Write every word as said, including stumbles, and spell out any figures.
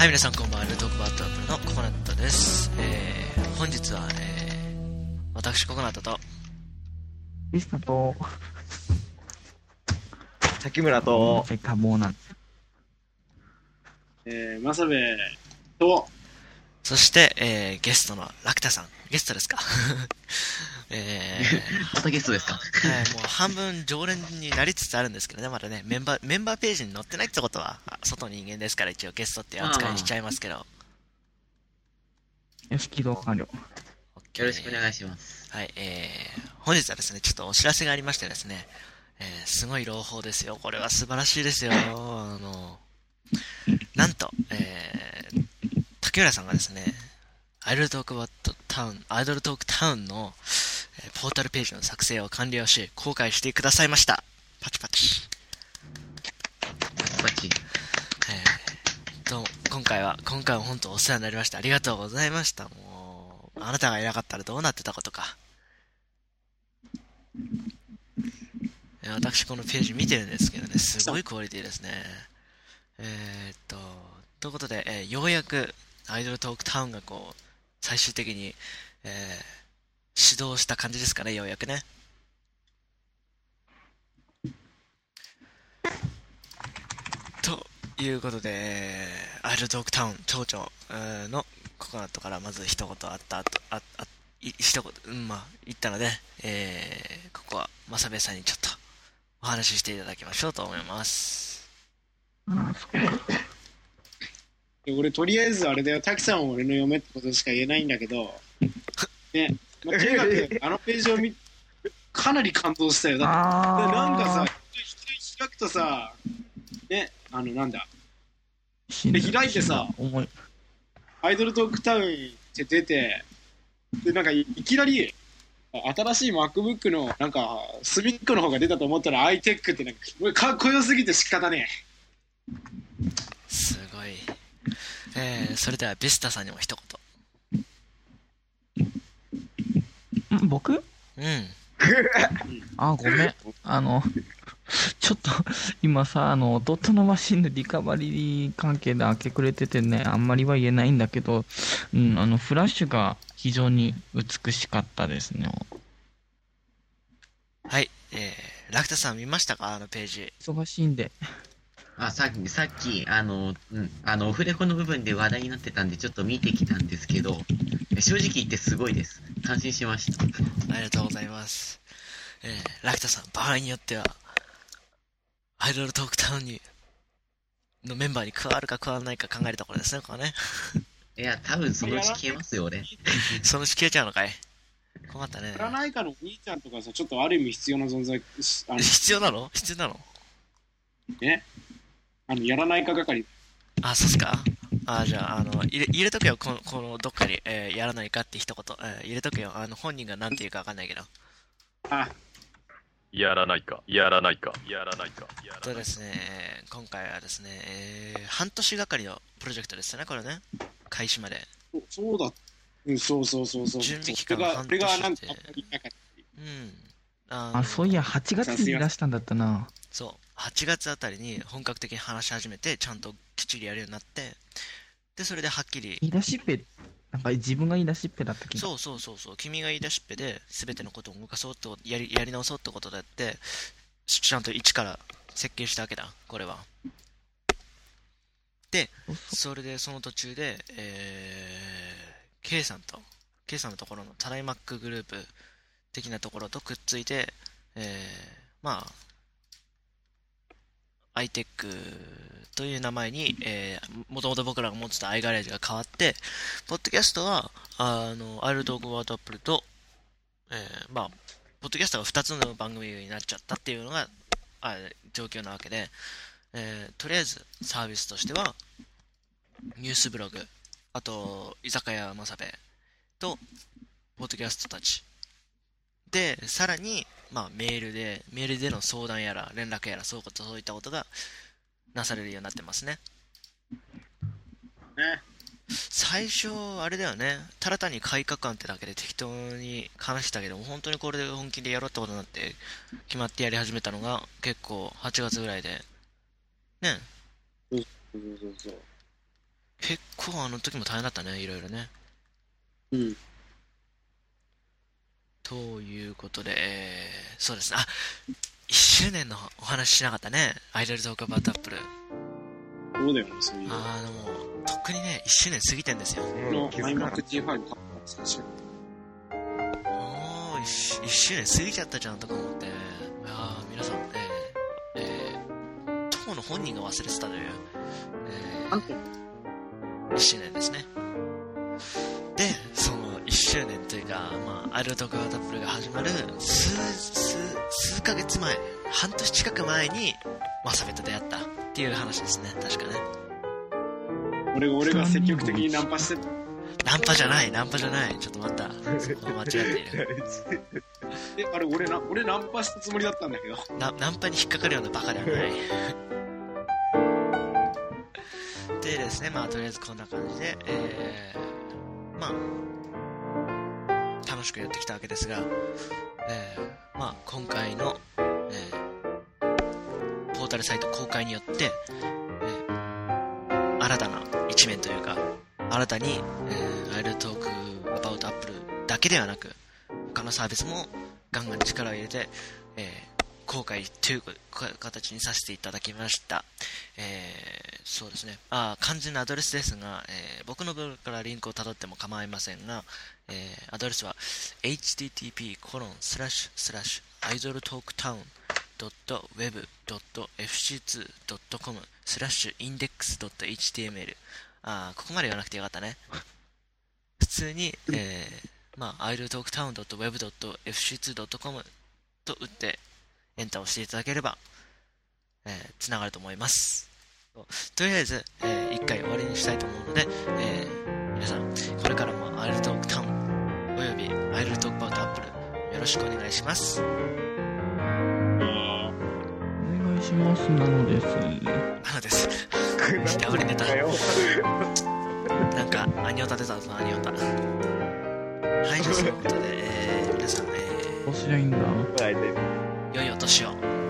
はい、皆さんこんばんは。ルトークバットアップルのココナットです。えー、本日は、えー、私ココナットとミスタと滝村と多忙なんえー、マサベと、 そして、えー、ゲストのラクタさん。ゲストですかえー、 またゲストですかはい、もう半分常連になりつつあるんですけどね、まだね、メンバー、メンバーページに載ってないってことは、外の人間ですから一応ゲストっていう扱いにしちゃいますけど。 よし、起動完了。 よろしくお願いします。 はい、えー、本日はですね、ちょっとお知らせがありましてですね、えー、すごい朗報ですよ。これは素晴らしいですよ。あの、なんと、えー、竹浦さんがですね、アイドルトークバットタウン、アイドルトークタウンの、えー、ポータルページの作成を完了し、公開してくださいました。パチパチ。 パチ。 えー、と、今回は、今回は本当お世話になりました。ありがとうございました。もう、あなたがいなかったらどうなってたことか。私このページ見てるんですけどね、すごいクオリティですね。えー、っと、ということで、えー、ようやくアイドルトークタウンがこう、最終的に、えー、始動した感じですかね、ようやくね。ということで、アイドルトークタウン町長のココナットからまず一言あった後、あ、あ、一言、うん、まあ、言ったので、えー、ここは、まさべさんにちょっと、お話ししていただきましょうと思います。 俺とりあえずあれだよ、滝さんは俺の嫁ってことしか言えないんだけど、ね、まあ、とにかくあのページを見、かなり感動したよ。だって、なんかさ、開くとさ、ね、あの、なんだ、で開いてさ、アイドルトークタウンって出て、で、なんかいきなり、新しい MacBook のなんか隅っこの方が出たと思ったら iTech ってなんかかっこよすぎて仕方ねえ。すごい。えー、それではビスタさんにも一言。ん僕うん。 あ、ごめん。あの、ちょっと、今さ、あの、弟のマシンのリカバリー関係で開けくれててね、あんまりは言えないんだけど、うん、あの、フラッシュが非常に美しかったですね。 はい、えー、ラクタさん見ましたかあのページ。 忙しいんで。 あ、さっき、さっき、あの、うん、あの、オフレコの部分で話題になってたんで、ちょっと見てきたんですけど、正直言ってすごいです。感心しました。 ありがとうございます。えー、ラクタさん、場合によっては、アイドルトークタウンに、のメンバーに加わるか加わらないか考えるところですね、これね。 いや、多分そのうち消えますよ、俺。 そのうち消えちゃうのかい困ったね。 やらないかのお兄ちゃんとかさ、ちょっとある意味必要な存在、あの必要なの必要なのね。あの、やらないか係。 あ、そうっすかあ、じゃあ、あの、入れ、入れとけよ、この、このどっかに、えー、やらないかって一言、えー、入れとけよ。あの、本人が何て言うかわかんないけど。 あ、 やらないか、やらないか、やらないか、やらないか。 そうですね、今回はですね、えー、半年がかりのプロジェクトですよね、これね。開始まで。 そうだ。うん、そうそうそうそう。 準備期間半年で。 これがなんか、 うん。ああ、そういや、はちがつに言い出したんだったな。 そう。はちがつあたりに本格的に話し始めて、ちゃんときっちりやるようになって、で、それではっきり。 言い出しっぺ、なんか自分が言い出しっぺだった気が。 そうそうそうそう。君が言い出しっぺで、すべてのことを動かそうと、やり、やり直そうってことだって、ちゃんと一から設計したわけだ、これは。で、それでその途中で、えー、K さんと、K さんのところのタライマックグループ的なところとくっついて、えー、まあ、iTech という名前に、えー、もともと僕らが持ってた iGarage が変わって、ポッドキャストは、あの、アイルトークワードアップルと、えー、まあ、ポッドキャストがふたつの番組になっちゃったっていうのが、あ状況なわけで、えー、とりあえずサービスとしては、ニュースブログ、あと、居酒屋まさべと、ポッドキャストたち。で、さらに、まあ、メールで、メールでの相談やら、連絡やら、そういうこと、そういったことがなされるようになってますね。 ね。 最初、あれだよね、ただ単に改革案ってだけで適当に話したけども、本当にこれで本気でやろうってことになって、決まってやり始めたのが、結構、はちがつぐらいで、ね。 そうそうそうそう。 結構あの時も大変だったね、いろいろね。 うん。 ということで、えー、そうですね。あ、いっしゅうねんのお話ししなかったね。アイドルトークアバウトアップル。 そうだよね、そういう。 あの、とっくにね、いっしゅうねん過ぎてんですよ。 の iMac ジーファイブ 買ったんですよ。 おー、いっしゅうねん過ぎちゃったじゃんとか思って。いやー、皆さん、えー、えー、当の本人が忘れてたという、えなんと、 ー、いっしゅうねんですね。で、そのいっしゅうねんというか、まあ、アイドルトークアバウトアップルが始まる数、数、数ヶ月前、半年近く前に、マサベと出会ったっていう話ですね、確かね。 俺が、俺が積極的にナンパしてた。 ナンパじゃない、ナンパじゃない。ちょっと待った。そこは間違っている。 え、あれ、俺な、俺ナンパしたつもりだったんだけど。 な、ナンパに引っかかるようなバカではない。でですね、まあ、とりあえずこんな感じで、えー、まあ、楽しくやってきたわけですが、えー、まあ、今回の、えー、ポータルサイト公開によって、えー、新たな一面というか、新たに、えー、アイドルトークアバウトアップルだけではなく、他のサービスもガンガン力を入れて、えー、公開という形にさせていただきました。えー、そうですね。あ、完全なアドレスですが、えー、僕のブログからリンクをたどっても構いませんが、えー、アドレスは エイチティーティーピーコロンスラッシュスラッシュアイドルトークタウンドットウェブドットエフシーツードットコムスラッシュインデックスドットエイチティーエムエル。あ、ここまで言わなくてよかったね。普通に、えー、まあ、アイドルトークタウンドットウェブドットエフシーツードットコムと打ってエンターをしていただければ、えー、つながると思います。とりあえず、えー、一回終わりにしたいと思うので、えー、皆さん、これからもアイドルトークタウンおよびアイドルトークバウトアップルよろしくお願いします。 お願いします。なのです。 なのです。やばりネタ。なんか、アニオタ出たぞ、アニオタ。はい、じゃあそういうことで、えー、皆さん、えどうすりゃいいんだ。 ー、良いお年を。